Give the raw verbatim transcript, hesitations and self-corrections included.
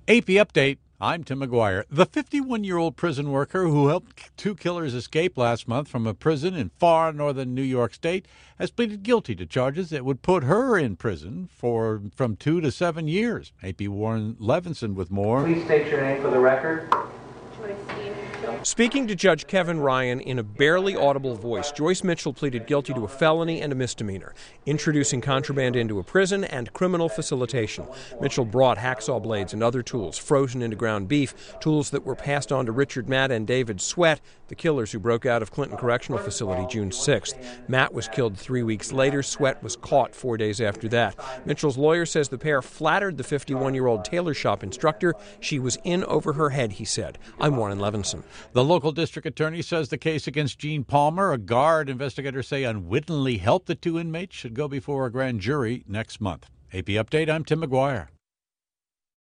A P Update, I'm Tim McGuire. The fifty-one-year-old prison worker who helped two killers escape last month from a prison in far northern New York State has pleaded guilty to charges that would put her in prison for from two to seven years. A P Warren Levinson with more. Please state your name for the record. Speaking to Judge Kevin Ryan in a barely audible voice, Joyce Mitchell pleaded guilty to a felony and a misdemeanor, introducing contraband into a prison and criminal facilitation. Mitchell brought hacksaw blades and other tools frozen into ground beef, tools that were passed on to Richard Matt and David Sweat, the killers who broke out of Clinton Correctional Facility June sixth. Matt was killed three weeks later. Sweat was caught four days after that. Mitchell's lawyer says the pair flattered the fifty-one-year-old tailor shop instructor. She was in over her head, he said. I'm Warren Levinson. The local district attorney says the case against Gene Palmer, a guard investigators say unwittingly helped the two inmates, should go before a grand jury next month. A P Update, I'm Tim McGuire.